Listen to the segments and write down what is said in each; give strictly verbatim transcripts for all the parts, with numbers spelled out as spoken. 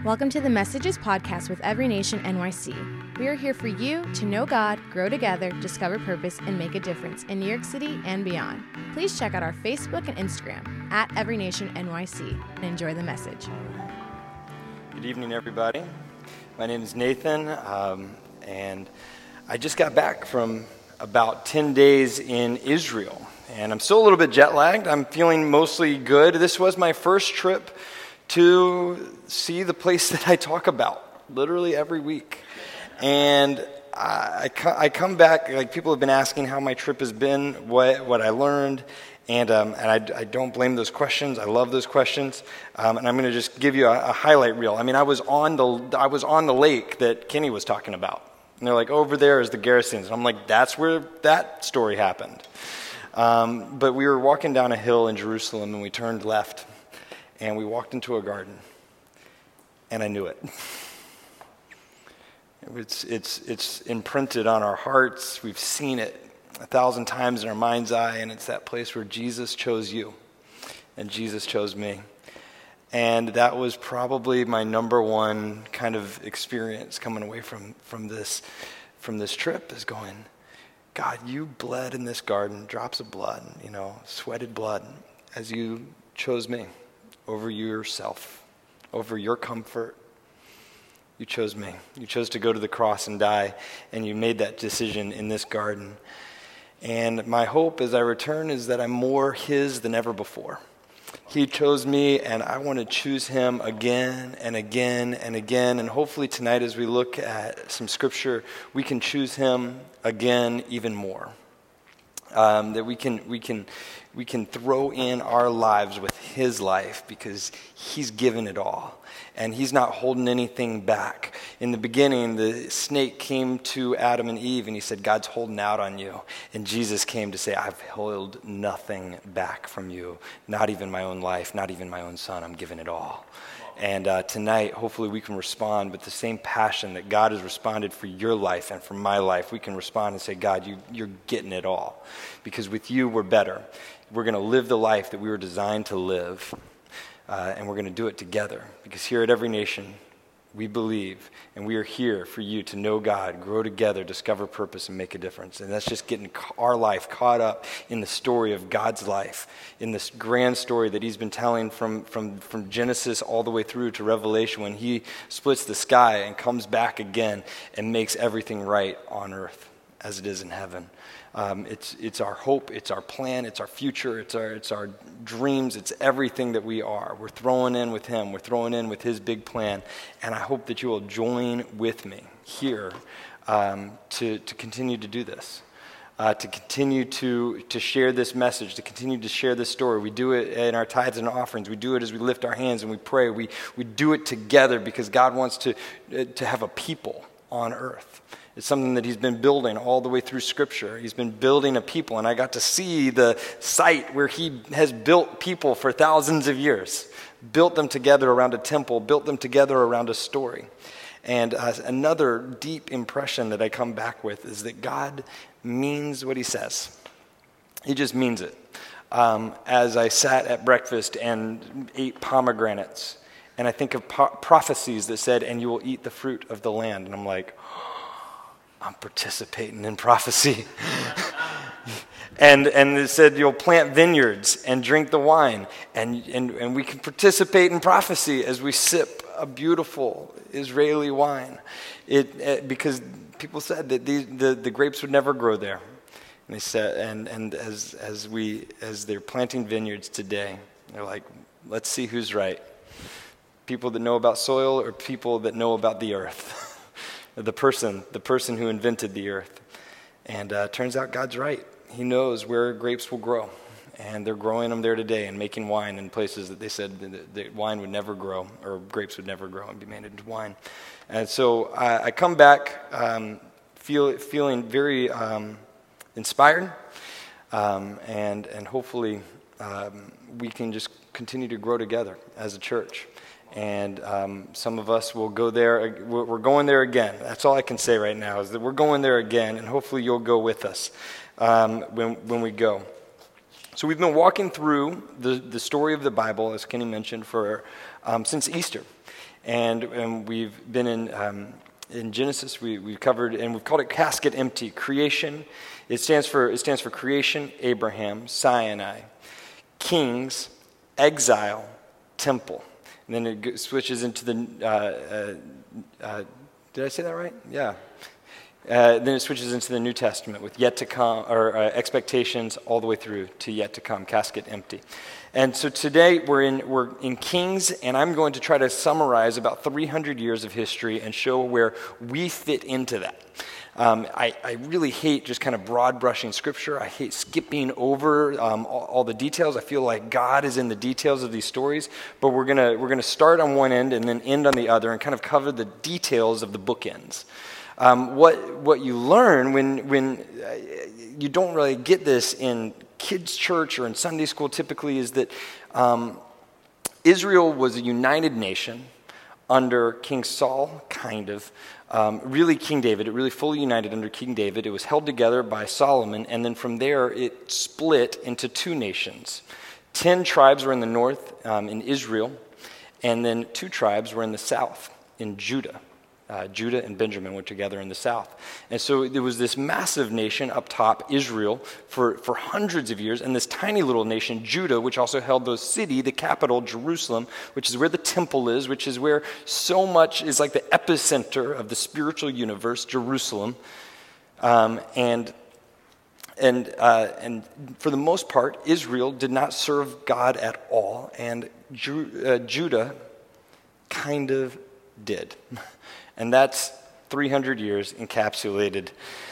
Welcome to the Messages podcast with Every Nation N Y C. We are here for you to know God, grow together, discover purpose, and make a difference in New York City and beyond. Please check out our Facebook and Instagram at Every Nation N Y C and enjoy the message. Good evening, everybody. My name is Nathan, um, and I just got back from about ten days in Israel, and I'm still a little bit jet lagged. I'm feeling mostly good. This was my first trip to see the place that I talk about literally every week. And I, I come back, like people have been asking how my trip has been, what what I learned, and um, and I, I don't blame those questions. I love those questions, um, and I'm going to just give you a, a highlight reel. I mean, I was on the I was on the lake that Kenny was talking about, and they're like, over there is the Gerasenes, and I'm like, that's where that story happened. Um, but we were walking down a hill in Jerusalem, and we turned left. And we walked into a garden, and I knew it. It's, it's, it's imprinted on our hearts. We've seen it a thousand times in our mind's eye, and it's that place where Jesus chose you, and Jesus chose me. And that was probably my number one kind of experience coming away from, from this from this trip, is going, God, you bled in this garden, drops of blood, you know, sweated blood, as you chose me. Over yourself, over your comfort. You chose me. You chose to go to the cross and die, and you made that decision in this garden. And my hope as I return is that I'm more his than ever before. He chose me, and I want to choose him again and again and again. And hopefully tonight, as we look at some scripture, we can choose him again even more. Um, that we can we can we can throw in our lives with his life, because he's given it all and he's not holding anything back. In the beginning, the snake came to Adam and Eve and he said, God's holding out on you. And Jesus came to say, I've held nothing back from you, not even my own life, not even my own son. I'm giving it all. And uh, tonight, hopefully we can respond with the same passion that God has responded for your life and for my life. We can respond and say, God, you, you're getting it all. Because with you, we're better. We're going to live the life that we were designed to live. Uh, and we're going to do it together. Because here at Every Nation, we believe, and we are here for you to know God, grow together, discover purpose, and make a difference. And that's just getting our life caught up in the story of God's life, in this grand story that he's been telling from, from, from Genesis all the way through to Revelation, when he splits the sky and comes back again and makes everything right on earth as it is in heaven. Um, it's it's our hope, it's our plan, it's our future, it's our it's our dreams, it's everything that we are. We're throwing in with him, we're throwing in with his big plan, and I hope that you will join with me here um, to to continue to do this, uh, to continue to to share this message, to continue to share this story. We do it in our tithes and offerings. We do it as we lift our hands and we pray. We we do it together because God wants to uh, to have a people on earth. It's something that he's been building all the way through Scripture. He's been building a people, and I got to see the site where he has built people for thousands of years, built them together around a temple, built them together around a story. And uh, another deep impression that I come back with is that God means what he says. He just means it. Um, as I sat at breakfast and ate pomegranates, and I think of po- prophecies that said, and you will eat the fruit of the land. And I'm like, I'm participating in prophecy. and and it said you'll plant vineyards and drink the wine. And, and, and we can participate in prophecy as we sip a beautiful Israeli wine. It, it because people said that these, the, the grapes would never grow there. And they said, and, and as as we as they're planting vineyards today, they're like, let's see who's right. People that know about soil or people that know about the earth. The person, the person who invented the earth. And uh, turns out God's right. He knows where grapes will grow. And they're growing them there today and making wine in places that they said that, that wine would never grow, or grapes would never grow and be made into wine. And so I, I come back um, feel, feeling very um, inspired. Um, and, and hopefully um, we can just continue to grow together as a church. And um, some of us will go there. We're going there again. That's all I can say right now, is that we're going there again, and hopefully you'll go with us um, when when we go. So we've been walking through the, the story of the Bible, as Kenny mentioned, for um, since Easter. And, and we've been in um, in Genesis. We we covered, and we've called it Casket Empty. Creation. It stands for it stands for creation, Abraham, Sinai, kings, exile, temple. And then it switches into the. Uh, uh, uh, did I say that right? Yeah. Uh, then it switches into the New Testament with yet to come, or uh, expectations all the way through to yet to come, casket empty. And so today we're in we're in Kings, and I'm going to try to summarize about three hundred years of history and show where we fit into that. Um, I, I really hate just kind of broad brushing scripture. I hate skipping over um, all, all the details. I feel like God is in the details of these stories, but we're gonna we're gonna start on one end and then end on the other and kind of cover the details of the bookends. Um, what what you learn when when uh, you don't really get this in kids' church or in Sunday school typically is that um, Israel was a united nation under King Saul, kind of. Um, really King David, it really fully united under King David. It was held together by Solomon, and then from there it split into two nations. Ten tribes were in the north, um, in Israel, and then two tribes were in the south, in Judah. Uh, Judah and Benjamin were together in the south. And so there was this massive nation up top, Israel, for, for hundreds of years, and this tiny little nation, Judah, which also held the city, the capital, Jerusalem, which is where the temple is, which is where so much is like the epicenter of the spiritual universe, Jerusalem. Um, and and uh, and for the most part, Israel did not serve God at all, and Ju- uh, Judah kind of did. And that's three hundred years encapsulated.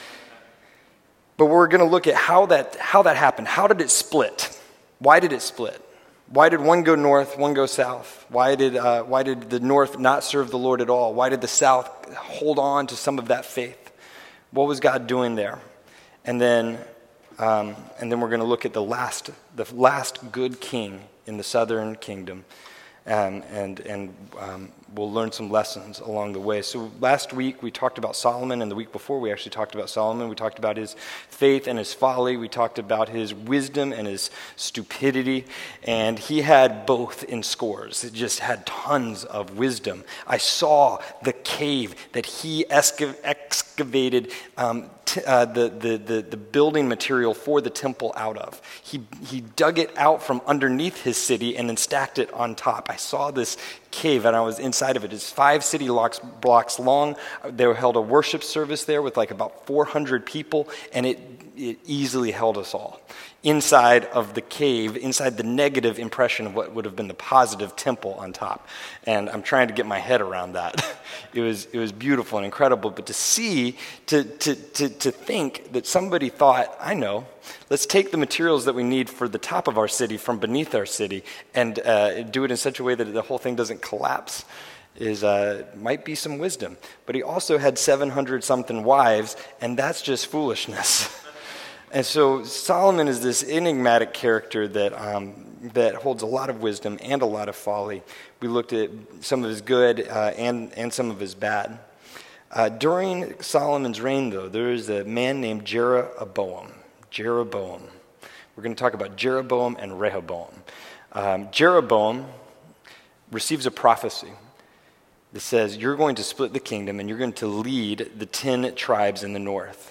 But we're going to look at how that how that happened. How did it split? Why did it split? Why did one go north, one go south? Why did uh, why did the north not serve the Lord at all? Why did the south hold on to some of that faith? What was God doing there? And then um, and then we're going to look at the last the last good king in the southern kingdom. Um, and and um, we'll learn some lessons along the way. So last week we talked about Solomon, and the week before we actually talked about Solomon. We talked about his faith and his folly. We talked about his wisdom and his stupidity. And he had both in scores. It just had tons of wisdom. I saw the cave that he excav- excavated um, t- uh, the, the, the, the building material for the temple out of. He, he dug it out from underneath his city and then stacked it on top. I saw this cave, and I was inside of it. It's five city blocks, blocks long. They held a worship service there with like about four hundred people, and it, it easily held us all. Inside of the cave, inside the negative impression of what would have been the positive temple on top. And I'm trying to get my head around that. It was it was beautiful and incredible, but to see, to to to to think that somebody thought, I know, let's take the materials that we need for the top of our city from beneath our city and uh, do it in such a way that the whole thing doesn't collapse, is uh, might be some wisdom. But he also had seven hundred something wives, and that's just foolishness. And so Solomon is this enigmatic character that um, that holds a lot of wisdom and a lot of folly. We looked at some of his good uh, and, and some of his bad. Uh, during Solomon's reign, though, there is a man named Jeroboam. Jeroboam. We're going to talk about Jeroboam and Rehoboam. Um, Jeroboam receives a prophecy that says, you're going to split the kingdom and you're going to lead the ten tribes in the north.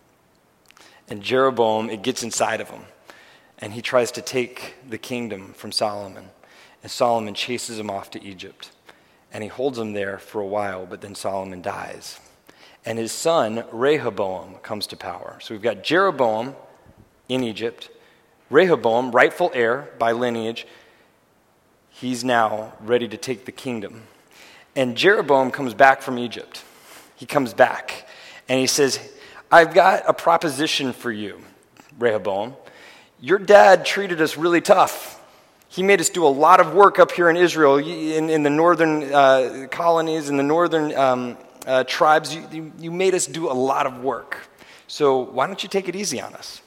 And Jeroboam, it gets inside of him, and he tries to take the kingdom from Solomon. And Solomon chases him off to Egypt, and he holds him there for a while, but then Solomon dies. And his son, Rehoboam, comes to power. So we've got Jeroboam in Egypt, Rehoboam, rightful heir by lineage. He's now ready to take the kingdom. And Jeroboam comes back from Egypt. He comes back, and he says, I've got a proposition for you, Rehoboam. Your dad treated us really tough. He made us do a lot of work up here in Israel, in, in the northern uh, colonies, in the northern um, uh, tribes. You, you made us do a lot of work. So why don't you take it easy on us?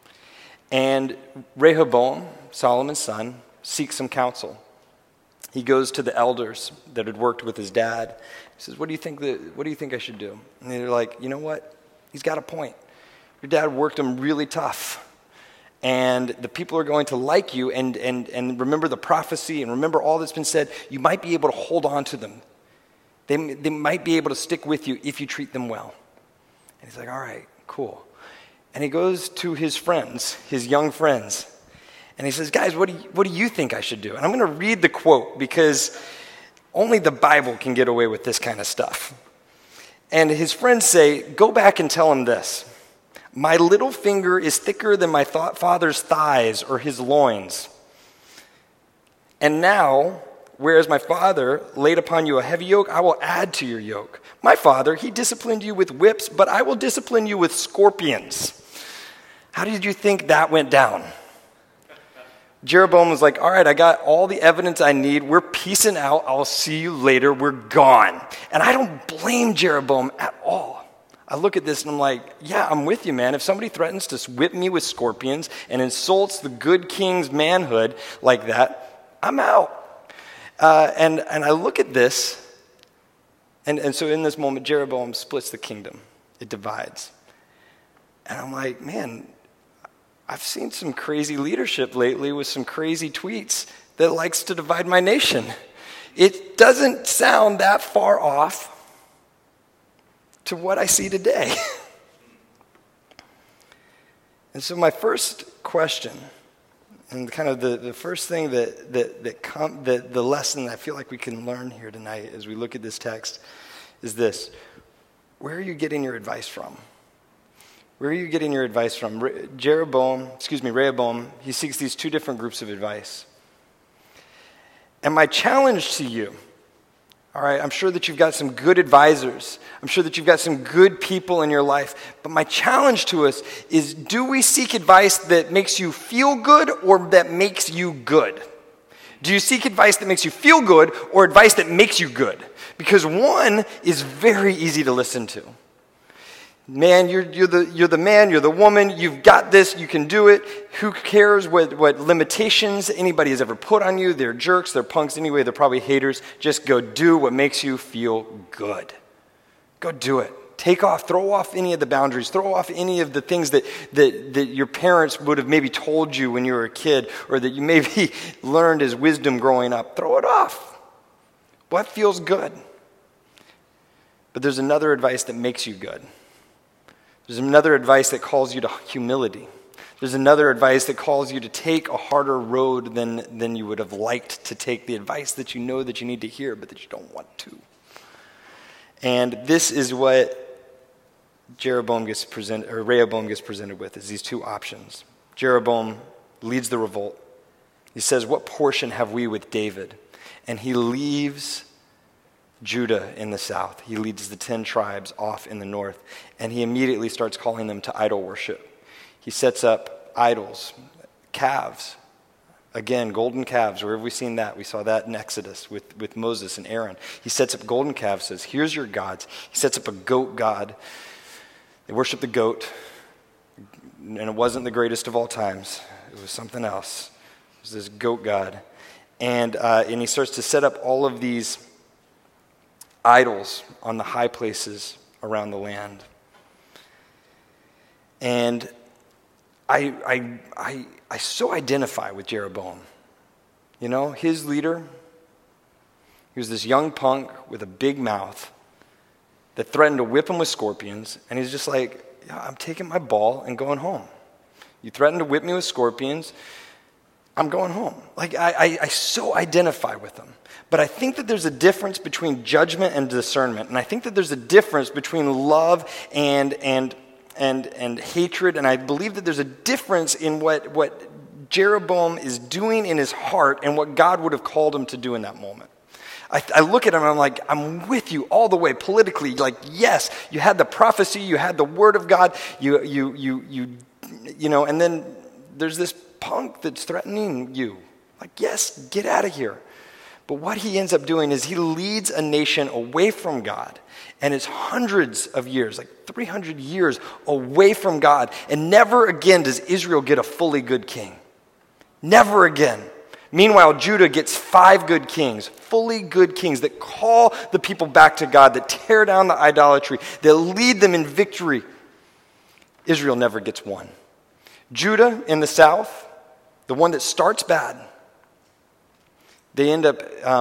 And Rehoboam, Solomon's son, seeks some counsel. He goes to the elders that had worked with his dad. He says, what do you think that, what do you think I should do? And they're like, you know what? He's got a point. Your dad worked him really tough. And the people are going to like you and, and, and remember the prophecy and remember all that's been said. You might be able to hold on to them. They, they might be able to stick with you if you treat them well. And he's like, all right, cool. And he goes to his friends, his young friends, and he says, guys, what do you, what do you think I should do? And I'm going to read the quote because only the Bible can get away with this kind of stuff. And his friends say, go back and tell him this. My little finger is thicker than my th- father's thighs or his loins. And now, whereas my father laid upon you a heavy yoke, I will add to your yoke. My father, he disciplined you with whips, but I will discipline you with scorpions. How did you think that went down? Jeroboam was like, all right, I got all the evidence I need. We're peacing out. I'll see you later. We're gone. And I don't blame Jeroboam at all. I look at this and I'm like, yeah, I'm with you, man. If somebody threatens to whip me with scorpions and insults the good king's manhood like that, I'm out. Uh, and, and I look at this, and, and so in this moment, Jeroboam splits the kingdom. It divides. And I'm like, man, I've seen some crazy leadership lately with some crazy tweets that likes to divide my nation. It doesn't sound that far off to what I see today. And so my first question, and kind of the, the first thing that that that, com- that the lesson that I feel like we can learn here tonight as we look at this text is this: where are you getting your advice from? Where are you getting your advice from? Re- Jeroboam, excuse me, Rehoboam, he seeks these two different groups of advice. And my challenge to you, all right, I'm sure that you've got some good advisors. I'm sure that you've got some good people in your life. But my challenge to us is, do we seek advice that makes you feel good or that makes you good? Do you seek advice that makes you feel good or advice that makes you good? Because one is very easy to listen to. Man, you're, you're, the, you're the man, you're the woman, you've got this, you can do it. Who cares what, what limitations anybody has ever put on you? They're jerks, they're punks anyway, they're probably haters. Just go do what makes you feel good. Go do it. Take off, throw off any of the boundaries, throw off any of the things that, that, that your parents would have maybe told you when you were a kid or that you maybe learned as wisdom growing up. Throw it off. What feels good? But there's another advice that makes you good. There's another advice that calls you to humility. There's another advice that calls you to take a harder road than, than you would have liked to take, the advice that you know that you need to hear but that you don't want to. And this is what Jeroboam gets presented, or Rehoboam gets presented with, is these two options. Jeroboam leads the revolt. He says, what portion have we with David? And he leaves Judah in the south. He leads the ten tribes off in the north, and he immediately starts calling them to idol worship. He sets up idols, calves. Again, golden calves. Where have we seen that? We saw that in Exodus with, with Moses and Aaron. He sets up golden calves, says, here's your gods. He sets up a goat god. They worship the goat, and it wasn't the greatest of all times. It was something else. It was this goat god. And, uh, and he starts to set up all of these idols on the high places around the land. And I, I, I, I so identify with Jeroboam. You know, his leader, he was this young punk with a big mouth that threatened to whip him with scorpions, and he's just like, yeah, I'm taking my ball and going home. You threatened to whip me with scorpions, I'm going home. Like, I, I, I so identify with him. But I think that there's a difference between judgment and discernment. And I think that there's a difference between love and and and and hatred. And I believe that there's a difference in what, what Jeroboam is doing in his heart and what God would have called him to do in that moment. I, I look at him and I'm like, I'm with you all the way politically. Like, yes, you had the prophecy, you had the word of God, you you you you you know, and then there's this punk that's threatening you. Like, yes, get out of here. But what he ends up doing is he leads a nation away from God, and it's hundreds of years, like three hundred years away from God, and never again does Israel get a fully good king. Never again. Meanwhile, Judah gets five good kings, fully good kings that call the people back to God, that tear down the idolatry, that lead them in victory. Israel never gets one. Judah in the south, the one that starts bad, they end up um,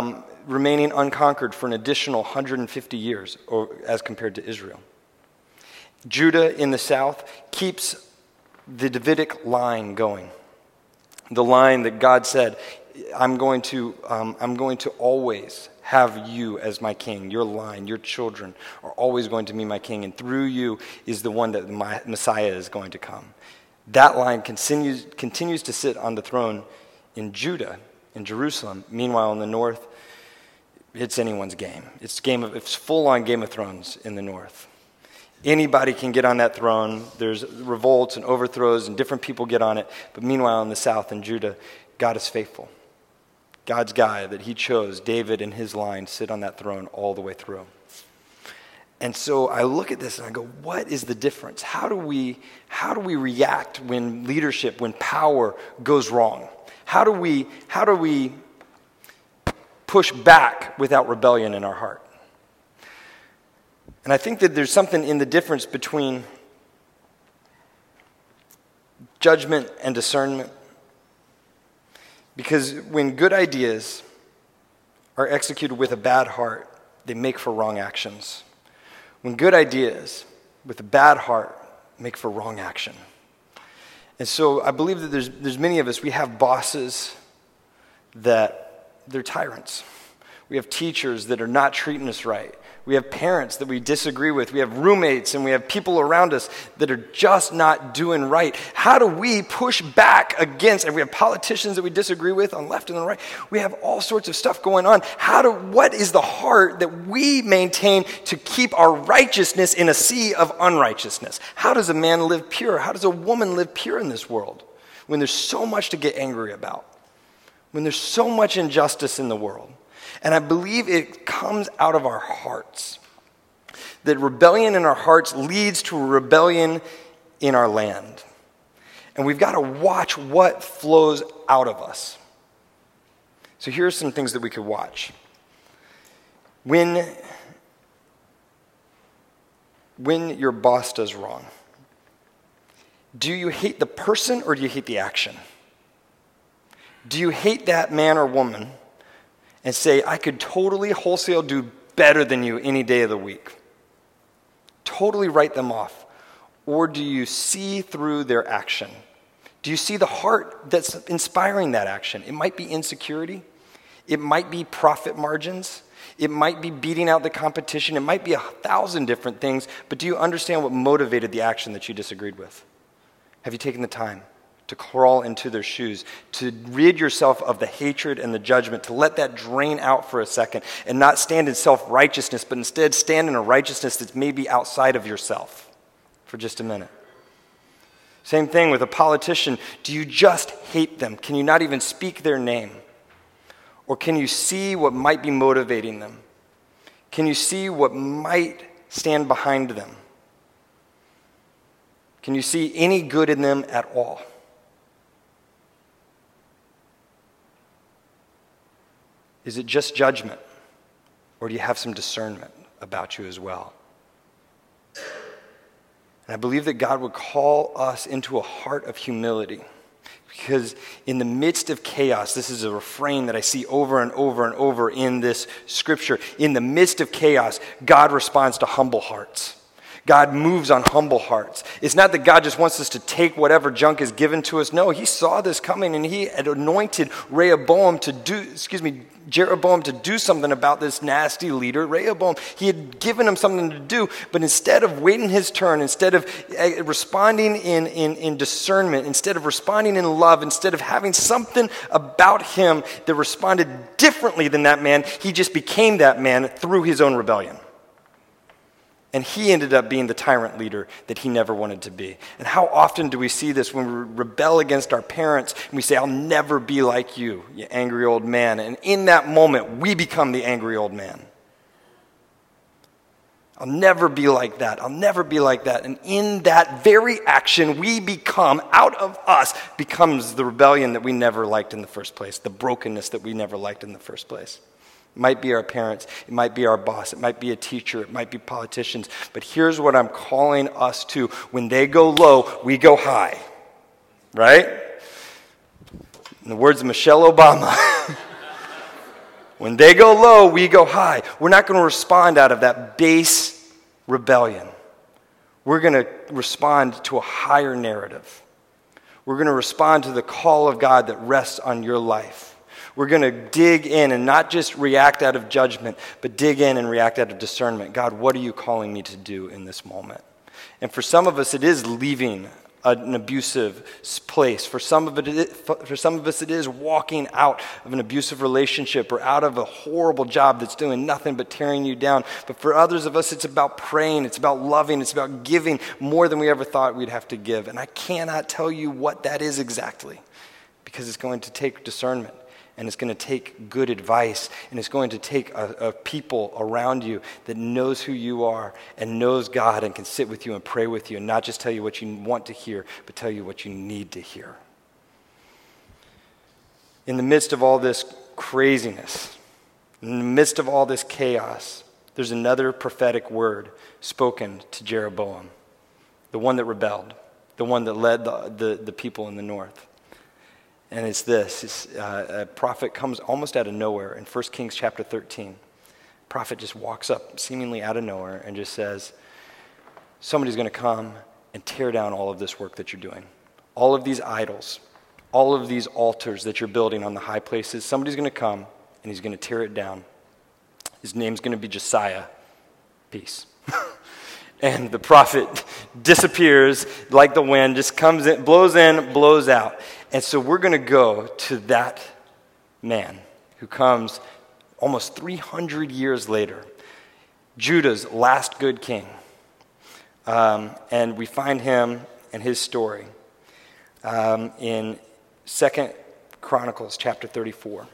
remaining unconquered for an additional one hundred fifty years or, as compared to Israel. Judah in the south keeps the Davidic line going. The line that God said, I'm going to, um, I'm going to always have you as my king. Your line, your children are always going to be my king, and through you is the one that my Messiah is going to come. That line continues, continues to sit on the throne in Judah, in Jerusalem. Meanwhile, in the north, it's anyone's game. It's game of, it's full-on Game of Thrones in the north. Anybody can get on that throne. There's revolts and overthrows, and different people get on it. But meanwhile, in the south, in Judah, God is faithful. God's guy that he chose, David and his line, sit on that throne all the way through. And so I look at this and I go, what is the difference? How do we, how do we react when leadership, when power goes wrong? How do we, how do we push back without rebellion in our heart? And I think that there's something in the difference between judgment and discernment. Because when good ideas are executed with a bad heart, they make for wrong actions. When good ideas with a bad heart make for wrong action. And so I believe that there's, there's many of us, we have bosses that they're tyrants. We have teachers that are not treating us right. We have parents that we disagree with. We have roommates and we have people around us that are just not doing right. How do we push back against, and we have politicians that we disagree with on left and on right. We have all sorts of stuff going on. How do, what is the heart that we maintain to keep our righteousness in a sea of unrighteousness? How does a man live pure? How does a woman live pure in this world when there's so much to get angry about? When there's so much injustice in the world? And I believe it comes out of our hearts. That rebellion in our hearts leads to a rebellion in our land. And we've got to watch what flows out of us. So here are some things that we could watch. When, when your boss does wrong, do you hate the person or do you hate the action? Do you hate that man or woman and say, I could totally wholesale do better than you any day of the week? Totally write them off. Or do you see through their action? Do you see the heart that's inspiring that action? It might be insecurity. It might be profit margins. It might be beating out the competition. It might be a thousand different things. But do you understand what motivated the action that you disagreed with? Have you taken the time to crawl into their shoes, to rid yourself of the hatred and the judgment, to let that drain out for a second and not stand in self-righteousness, but instead stand in a righteousness that's maybe outside of yourself for just a minute? Same thing with a politician. Do you just hate them? Can you not even speak their name? Or can you see what might be motivating them? Can you see what might stand behind them? Can you see any good in them at all? Is it just judgment? Or do you have some discernment about you as well? And I believe that God would call us into a heart of humility. Because in the midst of chaos, this is a refrain that I see over and over and over in this scripture. In the midst of chaos, God responds to humble hearts. God moves on humble hearts. It's not that God just wants us to take whatever junk is given to us. No, he saw this coming and he had anointed Rehoboam to do, excuse me, Jeroboam to do something about this nasty leader, Rehoboam. He had given him something to do, but instead of waiting his turn, instead of responding in, in, in discernment, instead of responding in love, instead of having something about him that responded differently than that man, he just became that man through his own rebellion. And he ended up being the tyrant leader that he never wanted to be. And how often do we see this when we rebel against our parents and we say, I'll never be like you, you angry old man. And in that moment, we become the angry old man. I'll never be like that. I'll never be like that. And in that very action, we become, out of us, becomes the rebellion that we never liked in the first place, the brokenness that we never liked in the first place. It might be our parents, it might be our boss, it might be a teacher, it might be politicians. But here's what I'm calling us to. When they go low, we go high. Right? In the words of Michelle Obama, When they go low, we go high. We're not going to respond out of that base rebellion. We're going to respond to a higher narrative. We're going to respond to the call of God that rests on your life. We're going to dig in and not just react out of judgment, but dig in and react out of discernment. God, what are you calling me to do in this moment? And for some of us, it is leaving an abusive place. For some of it, for some of us, it is walking out of an abusive relationship or out of a horrible job that's doing nothing but tearing you down. But for others of us, it's about praying, it's about loving, it's about giving more than we ever thought we'd have to give. And I cannot tell you what that is exactly, because it's going to take discernment. And it's going to take good advice, and it's going to take a, a people around you that knows who you are and knows God and can sit with you and pray with you and not just tell you what you want to hear, but tell you what you need to hear. In the midst of all this craziness, in the midst of all this chaos, there's another prophetic word spoken to Jeroboam, the one that rebelled, the one that led the, the, the people in the north. And it's this, it's, uh, a prophet comes almost out of nowhere in First Kings chapter thirteen. A prophet just walks up seemingly out of nowhere and just says, somebody's going to come and tear down all of this work that you're doing. All of these idols, all of these altars that you're building on the high places, somebody's going to come and he's going to tear it down. His name's going to be Josiah. Peace. And the prophet disappears like the wind, just comes in, blows in, blows out. And so we're going to go to that man who comes almost three hundred years later, Judah's last good king. Um, and we find him and his story um, in Second Chronicles chapter thirty-four.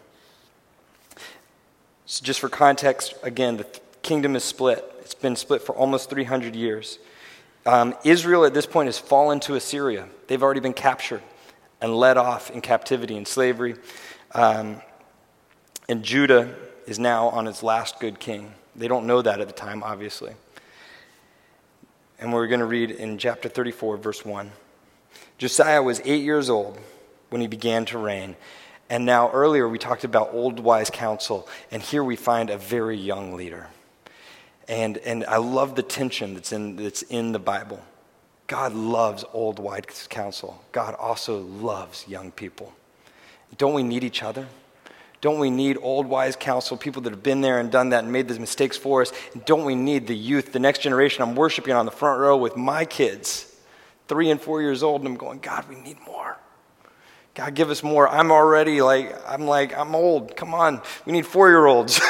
So just for context, again, the kingdom is split. It's been split for almost three hundred years. Um, Israel at this point has fallen to Assyria. They've already been captured and led off in captivity and slavery. Um, and Judah is now on its last good king. They don't know that at the time, obviously. And we're going to read in chapter thirty-four, verse one. Josiah was eight years old when he began to reign. And now earlier we talked about old wise counsel, and here we find a very young leader. And and I love the tension that's in that's in the Bible. God loves old wise counsel. God also loves young people. Don't we need each other? Don't we need old wise counsel, people that have been there and done that and made those mistakes for us? And don't we need the youth, the next generation? I'm worshiping on the front row with my kids, three and four years old, and I'm going, God, we need more. God, give us more. I'm already like, I'm like, I'm old. Come on. We need four-year-olds.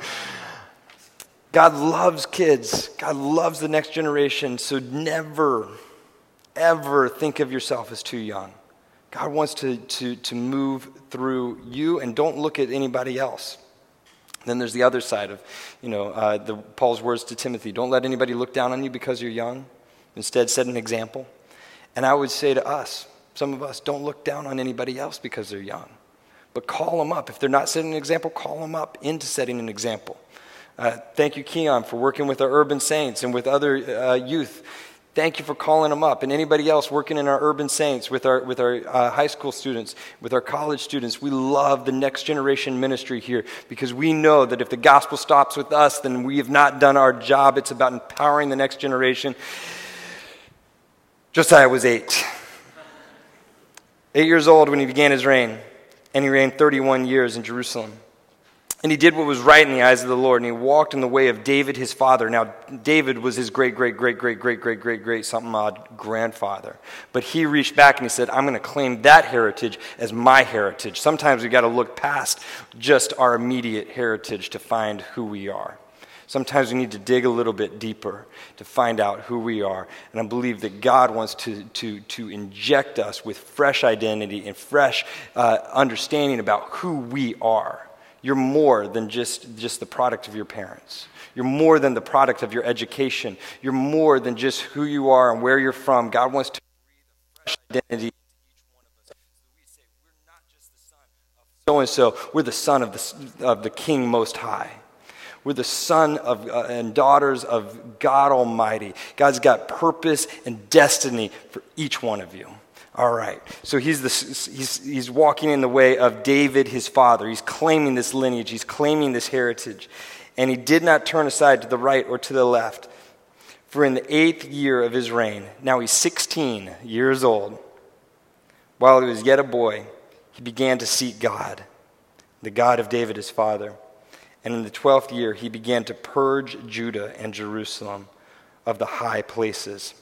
God loves kids. God loves the next generation. So never, ever think of yourself as too young. God wants to, to, to move through you, and don't look at anybody else. Then there's the other side of, you know, uh, the Paul's words to Timothy. Don't let anybody look down on you because you're young. Instead, set an example. And I would say to us, some of us, don't look down on anybody else because they're young. But call them up. If they're not setting an example, call them up into setting an example. Uh, thank you, Keon, for working with our urban saints and with other uh, youth. Thank you for calling them up. And anybody else working in our urban saints, with our with our uh, high school students, with our college students. We love the next generation ministry here because we know that if the gospel stops with us, then we have not done our job. It's about empowering the next generation. Josiah was eight. Eight years old when he began his reign, and he reigned thirty-one years in Jerusalem. And he did what was right in the eyes of the Lord, and he walked in the way of David his father. Now, David was his great, great, great, great, great, great, great, great, something odd grandfather. But he reached back and he said, I'm going to claim that heritage as my heritage. Sometimes we've got to look past just our immediate heritage to find who we are. Sometimes we need to dig a little bit deeper to find out who we are. And I believe that God wants to, to, to inject us with fresh identity and fresh uh, understanding about who we are. You're more than just, just the product of your parents. You're more than the product of your education. You're more than just who you are and where you're from. God wants to breathe a fresh identity into each one of us. So we say, we're not just the son of so-and-so. We're the son of the, of the King Most High. We're the son of uh, and daughters of God Almighty. God's got purpose and destiny for each one of you. All right. So he's, the, he's, he's walking in the way of David, his father. He's claiming this lineage. He's claiming this heritage. And he did not turn aside to the right or to the left. For in the eighth year of his reign, now he's sixteen years old, while he was yet a boy, he began to seek God, the God of David his father. And in the twelfth year, he began to purge Judah and Jerusalem of the high places,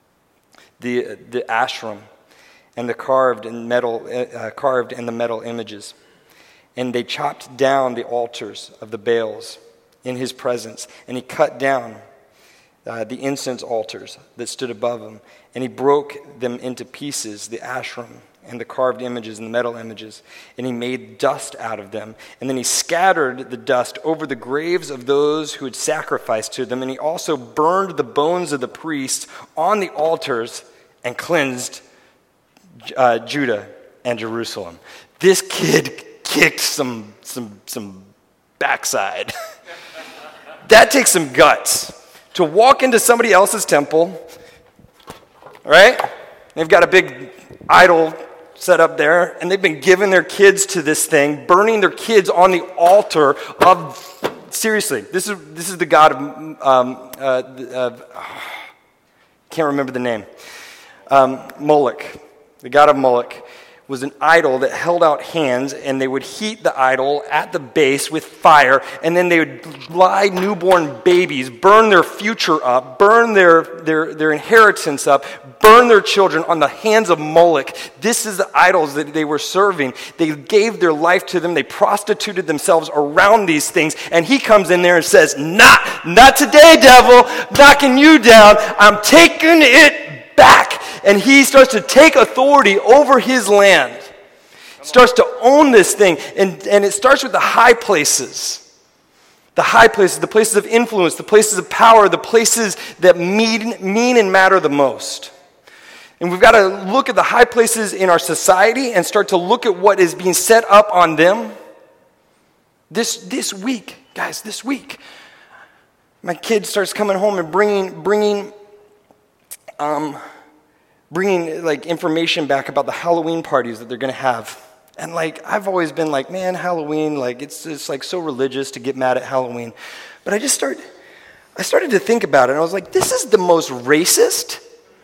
the the Asherim, and the carved and metal uh, carved and the metal images. And they chopped down the altars of the Baals in his presence, and he cut down uh, the incense altars that stood above him, and he broke them into pieces, the Asherim and the carved images and the metal images, and he made dust out of them. And then he scattered the dust over the graves of those who had sacrificed to them, and he also burned the bones of the priests on the altars and cleansed uh, Judah and Jerusalem. This kid kicked some some some backside. That takes some guts to walk into somebody else's temple, right? They've got a big idol set up there, and they've been giving their kids to this thing, burning their kids on the altar of, seriously, this is this is the god of, um, uh, uh, can't remember the name, um, Moloch. The god of Moloch was an idol that held out hands, and they would heat the idol at the base with fire, and then they would lie newborn babies, burn their future up, burn their, their, their inheritance up, burn their children on the hands of Moloch. This is the idols that they were serving. They gave their life to them. They prostituted themselves around these things, and he comes in there and says, not, not today, devil, knocking you down. I'm taking it back. And he starts to take authority over his land. Starts to own this thing. And, and it starts with the high places. The high places, the places of influence, the places of power, the places that mean, mean and matter the most. And we've got to look at the high places in our society and start to look at what is being set up on them. This, this week, guys, this week, my kid starts coming home and bringing, bringing, um... bringing like information back about the Halloween parties that they're going to have. And like, I've always been like, man, Halloween, like it's it's like so religious to get mad at Halloween. But I just start, I started to think about it, and I was like, this is the most racist,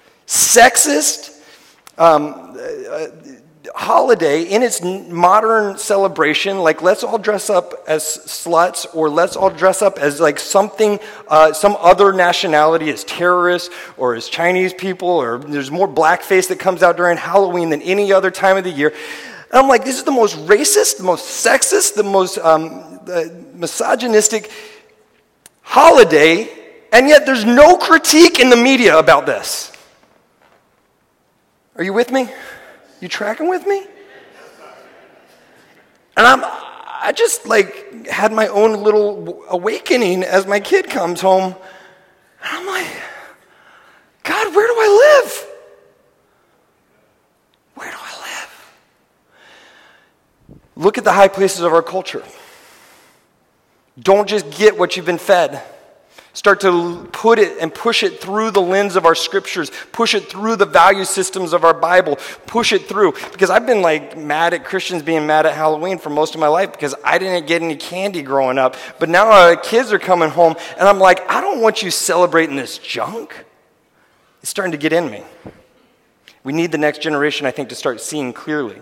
sexist um, uh, holiday in its modern celebration. Like, let's all dress up as sluts, or let's all dress up as like something, uh, some other nationality, as terrorists or as Chinese people, or there's more blackface that comes out during Halloween than any other time of the year. And I'm like, this is the most racist, the most sexist, the most um, the misogynistic holiday, and yet there's no critique in the media about this. Are you with me? You tracking with me? And I'm, I just like had my own little awakening as my kid comes home. And I'm like, God, where do I live? Where do I live? Look at the high places of our culture. Don't just get what you've been fed. Start to put it and push it through the lens of our scriptures. Push it through the value systems of our Bible. Push it through. Because I've been like mad at Christians being mad at Halloween for most of my life because I didn't get any candy growing up. But now our kids are coming home and I'm like, I don't want you celebrating this junk. It's starting to get in me. We need the next generation, I think, to start seeing clearly.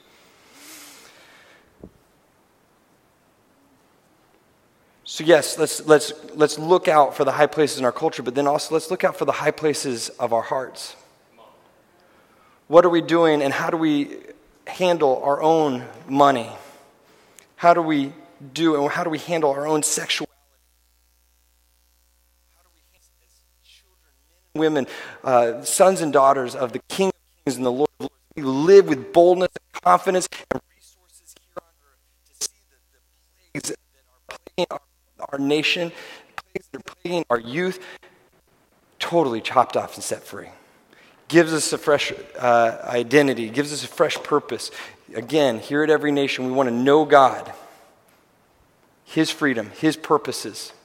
So yes, let's let's let's look out for the high places in our culture, but then also let's look out for the high places of our hearts. What are we doing, and how do we handle our own money? How do we do, and how do we handle our own sexuality? How do we handle as children, men and women, uh, sons and daughters of the King of Kings and the Lord of Lords? We live with boldness and confidence and resources here on earth to see the, the plagues that are plaguing our our nation, plagues that are plaguing our youth, totally chopped off and set free. Gives us a fresh uh, identity, gives us a fresh purpose. Again, here at Every Nation, we want to know God, His freedom, His purposes.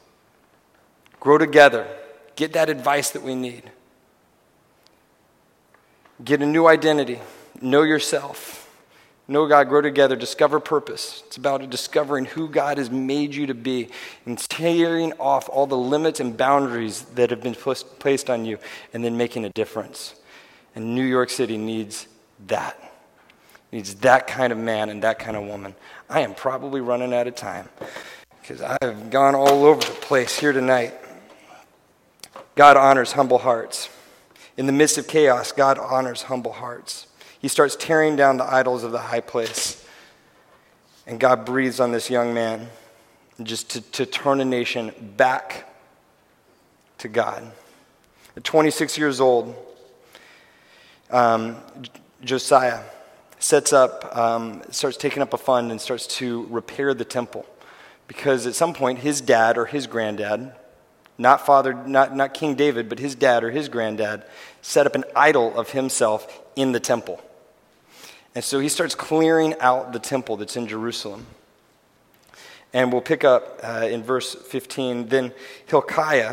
Grow together. Get that advice that we need. Get a new identity. Know yourself. Know God, grow together, discover purpose. It's about discovering who God has made you to be and tearing off all the limits and boundaries that have been placed on you and then making a difference. And New York City needs that. Needs that kind of man and that kind of woman. I am probably running out of time because I have gone all over the place here tonight. God honors humble hearts. In the midst of chaos, God honors humble hearts. He starts tearing down the idols of the high place. And God breathes on this young man just to, to turn a nation back to God. At twenty-six years old, um, Josiah sets up, um, starts taking up a fund and starts to repair the temple. Because at some point, his dad or his granddad, not father, not, not King David, but his dad or his granddad, set up an idol of himself in the temple. And so he starts clearing out the temple that's in Jerusalem. And we'll pick up uh, in verse fifteen. Then Hilkiah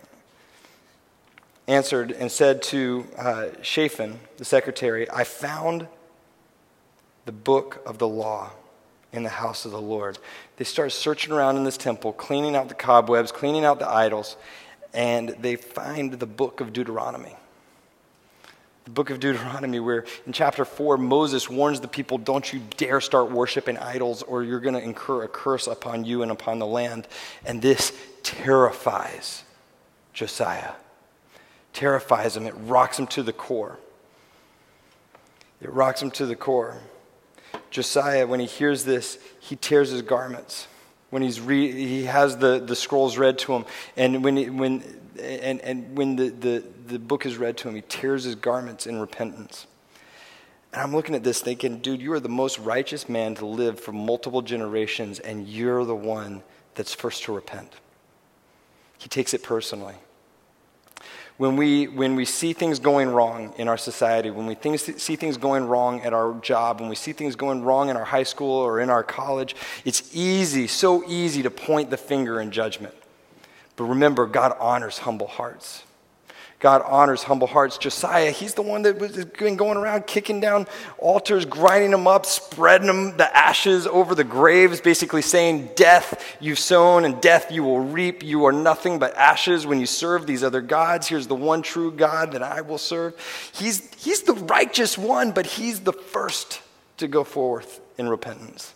answered and said to uh, Shaphan, the secretary, I found the book of the law in the house of the Lord. They start searching around in this temple, cleaning out the cobwebs, cleaning out the idols, and they find the book of Deuteronomy. The book of Deuteronomy, where in chapter four, Moses warns the people, don't you dare start worshiping idols or you're going to incur a curse upon you and upon the land. And this terrifies Josiah. Terrifies him. It rocks him to the core. It rocks him to the core. Josiah, when he hears this, he tears his garments. When he's re- he has the, the scrolls read to him, and when he, when and, and when the, the, the book is read to him, he tears his garments in repentance. And I'm looking at this thinking, dude, you are the most righteous man to live for multiple generations, and you're the one that's first to repent. He takes it personally. When we when we see things going wrong in our society, when we things, see things going wrong at our job, when we see things going wrong in our high school or in our college, it's easy, so easy to point the finger in judgment. But remember, God honors humble hearts. God honors humble hearts. Josiah, he's the one that was been going around kicking down altars, grinding them up, spreading them, the ashes over the graves, basically saying, death you've sown and death you will reap. You are nothing but ashes when you serve these other gods. Here's the one true God that I will serve. He's, he's the righteous one, but he's the first to go forth in repentance.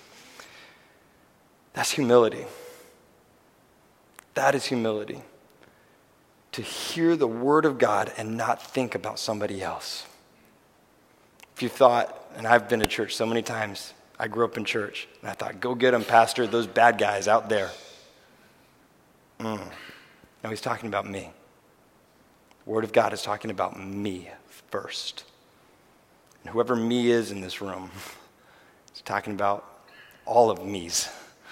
That's humility. That is humility. To hear the word of God and not think about somebody else. If you thought, and I've been to church so many times, I grew up in church, and I thought, go get them, pastor, those bad guys out there. Mm. No, he's talking about me. The word of God is talking about me first. And whoever me is in this room, it's talking about all of me's.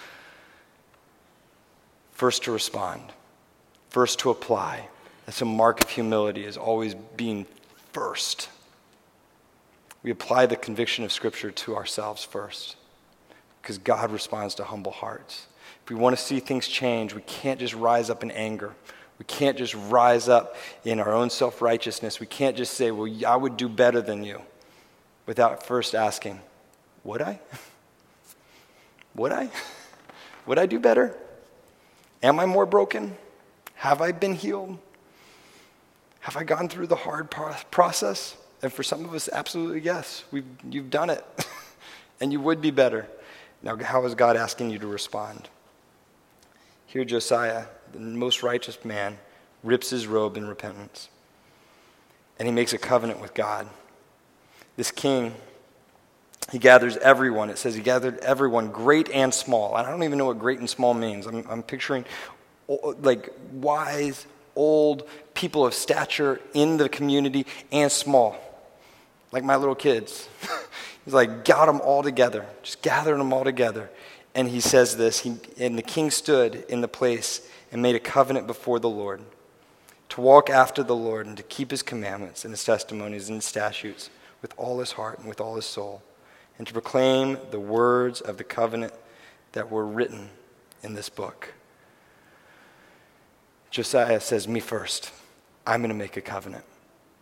First to respond. First to apply. That's a mark of humility, is always being first. We apply the conviction of Scripture to ourselves first, because God responds to humble hearts. If we want to see things change, we can't just rise up in anger. We can't just rise up in our own self-righteousness. We can't just say, well, I would do better than you, without first asking, would I? Would I? Would I do better? Am I more broken? Have I been healed? Have I gone through the hard process? And for some of us, absolutely yes. We've, you've done it. And you would be better. Now, how is God asking you to respond? Here, Josiah, the most righteous man, rips his robe in repentance. And he makes a covenant with God. This king, he gathers everyone. It says he gathered everyone, great and small. And I don't even know what great and small means. I'm, I'm picturing like wise, old people of stature in the community and small, like my little kids. He's like, got them all together, just gathered them all together. And he says this, he, and the king stood in the place and made a covenant before the Lord to walk after the Lord and to keep his commandments and his testimonies and his statutes with all his heart and with all his soul, and to proclaim the words of the covenant that were written in this book. Josiah says, me first. I'm going to make a covenant.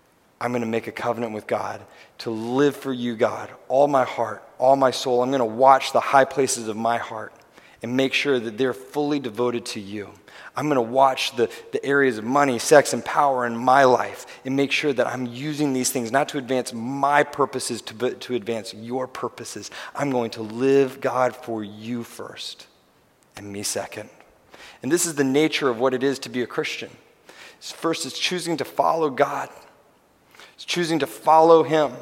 I'm going to make a covenant with God to live for you, God, all my heart, all my soul. I'm going to watch the high places of my heart and make sure that they're fully devoted to you. I'm going to watch the, the areas of money, sex, and power in my life and make sure that I'm using these things not to advance my purposes, to, but to advance your purposes. I'm going to live, God, for you first and me second. And this is the nature of what it is to be a Christian. First, it's choosing to follow God. It's choosing to follow him.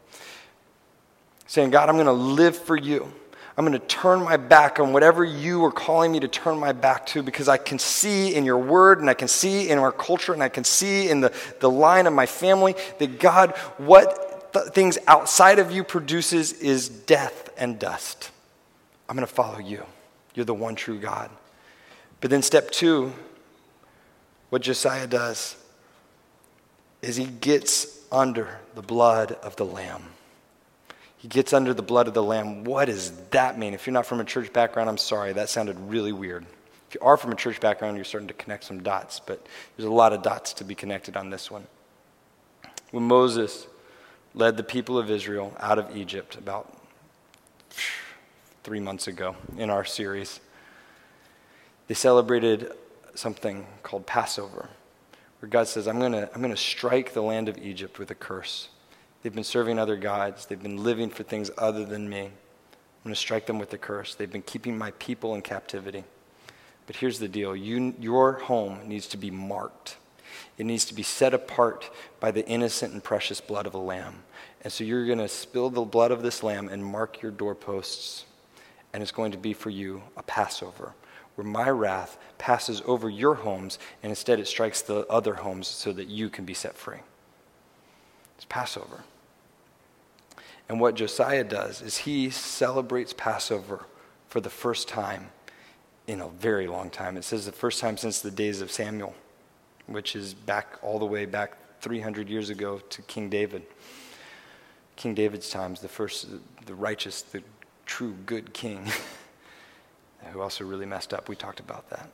Saying, God, I'm going to live for you. I'm going to turn my back on whatever you are calling me to turn my back to, because I can see in your word, and I can see in our culture, and I can see in the, the line of my family that, God, what th- things outside of you produces is death and dust. I'm going to follow you. You're the one true God. But then step two, what Josiah does is he gets under the blood of the Lamb. He gets under the blood of the Lamb. What does that mean? If you're not from a church background, I'm sorry. That sounded really weird. If you are from a church background, you're starting to connect some dots. But there's a lot of dots to be connected on this one. When Moses led the people of Israel out of Egypt about three months ago in our series, they celebrated something called Passover, where God says, I'm going to I'm going to strike the land of Egypt with a curse. They've been serving other gods. They've been living for things other than me. I'm going to strike them with the curse. They've been keeping my people in captivity. But here's the deal. You, your home needs to be marked. It needs to be set apart by the innocent and precious blood of a lamb. And so you're going to spill the blood of this lamb and mark your doorposts. And it's going to be for you a Passover, where my wrath passes over your homes, and instead it strikes the other homes so that you can be set free. It's Passover. And what Josiah does is he celebrates Passover for the first time in a very long time. It says the first time since the days of Samuel, which is back all the way back three hundred years ago to King David. King David's times, the first, the righteous, the true good king, who also really messed up. We talked about that.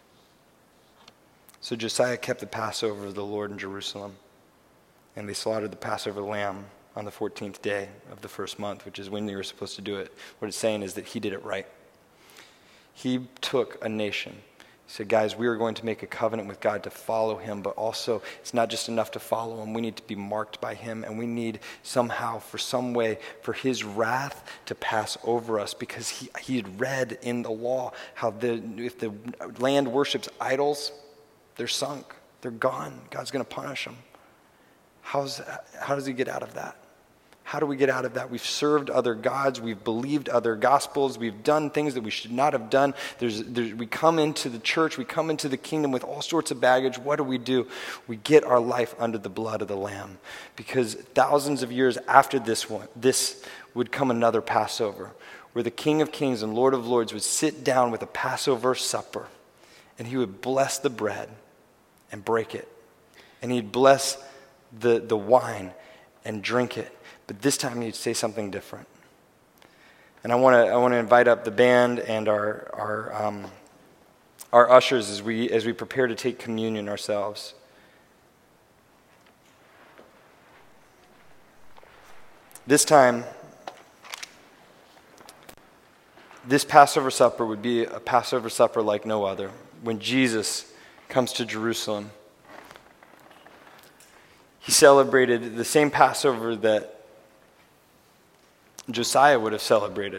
So Josiah kept the Passover of the Lord in Jerusalem, and they slaughtered the Passover lamb on the fourteenth day of the first month, which is when they were supposed to do it. What it's saying is that he did it right. He took a nation. He said, guys, we are going to make a covenant with God to follow him, but also it's not just enough to follow him. We need to be marked by him, and we need somehow, for some way, for his wrath to pass over us, because he, he had read in the law how the, if the land worships idols, they're sunk. They're gone. God's going to punish them. How's, how does he get out of that? How do we get out of that? We've served other gods. We've believed other gospels. We've done things that we should not have done. There's, there's, we come into the church. We come into the kingdom with all sorts of baggage. What do we do? We get our life under the blood of the Lamb. Because thousands of years after this one, this would come another Passover, where the King of Kings and Lord of Lords would sit down with a Passover supper, and he would bless the bread and break it. And he'd bless the, the wine and drink it. But this time he'd say something different. And I want to I want to invite up the band and our our um, our ushers as we as we prepare to take communion ourselves. This time, this Passover supper would be a Passover supper like no other. When Jesus comes to Jerusalem, he celebrated the same Passover that Josiah would have celebrated.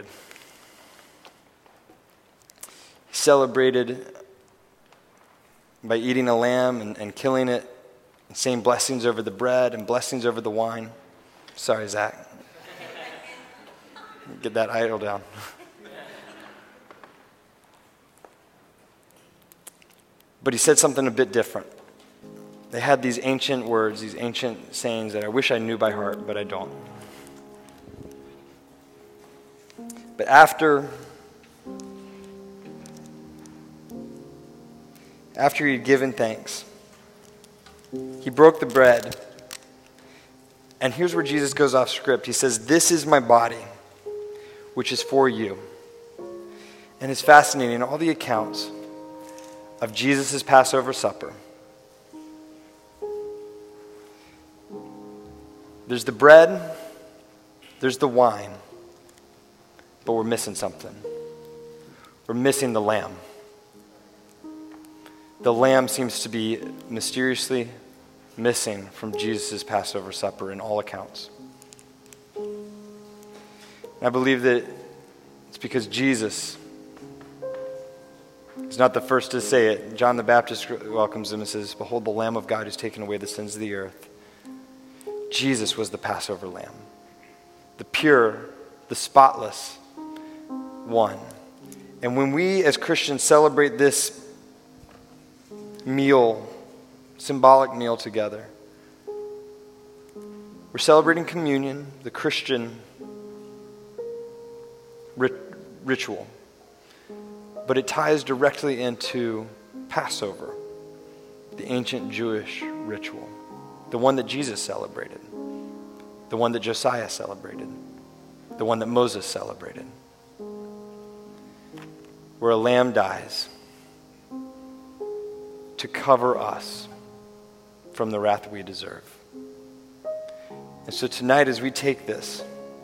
He celebrated by eating a lamb and, and killing it, and saying blessings over the bread and blessings over the wine. Sorry, Zach. Get that idol down. But he said something a bit different. They had these ancient words, these ancient sayings that I wish I knew by heart, but I don't. But after, after he'd given thanks, he broke the bread. And here's where Jesus goes off script. He says, "This is my body, which is for you." And it's fascinating, all the accounts of Jesus' Passover supper, There's the bread, there's the wine, but we're missing something. We're missing the lamb. The lamb seems to be mysteriously missing from Jesus' Passover supper in all accounts. And I believe that it's because Jesus is not the first to say it. John the Baptist welcomes him and says, "Behold the Lamb of God who's taken away the sins of the earth." Jesus was the Passover lamb, the pure, the spotless one. And when we as Christians celebrate this meal, symbolic meal together, we're celebrating communion, the Christian rit- ritual. But it ties directly into Passover, the ancient Jewish ritual, the one that Jesus celebrated, the one that Josiah celebrated, the one that Moses celebrated, where a lamb dies to cover us from the wrath we deserve. And so tonight, as we take this,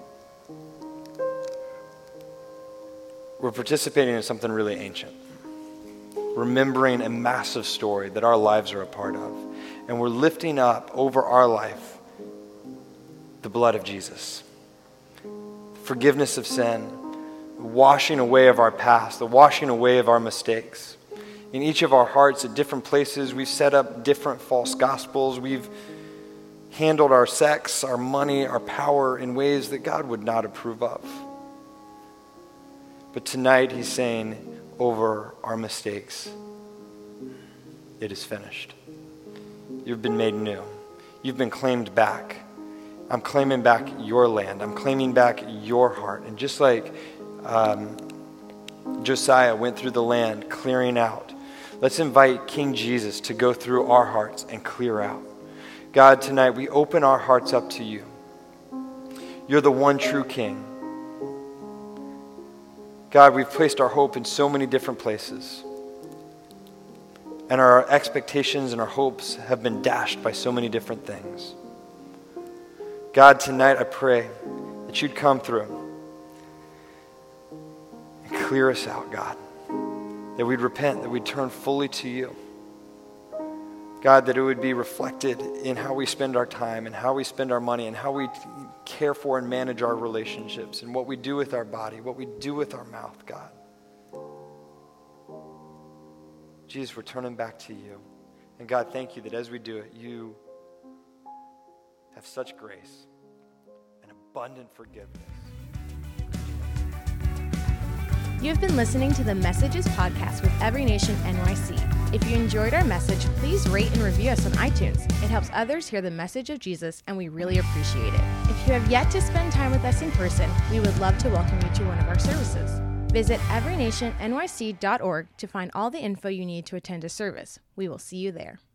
we're participating in something really ancient, remembering a massive story that our lives are a part of. And we're lifting up over our life the blood of Jesus, forgiveness of sin, washing away of our past, the washing away of our mistakes. In each of our hearts at different places, we've set up different false gospels. We've handled our sex, our money, our power in ways that God would not approve of. But tonight he's saying over our mistakes, it is finished. You've been made new. You've been claimed back. I'm claiming back your land. I'm claiming back your heart. And just like um, Josiah went through the land clearing out, let's invite King Jesus to go through our hearts and clear out. God, tonight we open our hearts up to you. You're the one true King. God, we've placed our hope in so many different places. And our expectations and our hopes have been dashed by so many different things. God, tonight I pray that you'd come through and clear us out, God. That we'd repent, that we'd turn fully to you. God, that it would be reflected in how we spend our time and how we spend our money and how we care for and manage our relationships and what we do with our body, what we do with our mouth, God. Jesus, we're turning back to you. And God, thank you that as we do it, you have such grace and abundant forgiveness. You have been listening to the Messages podcast with Every Nation N Y C. If you enjoyed our message, please rate and review us on iTunes. It helps others hear the message of Jesus, and we really appreciate it. If you have yet to spend time with us in person, we would love to welcome you to one of our services. Visit every nation N Y C dot org to find all the info you need to attend a service. We will see you there.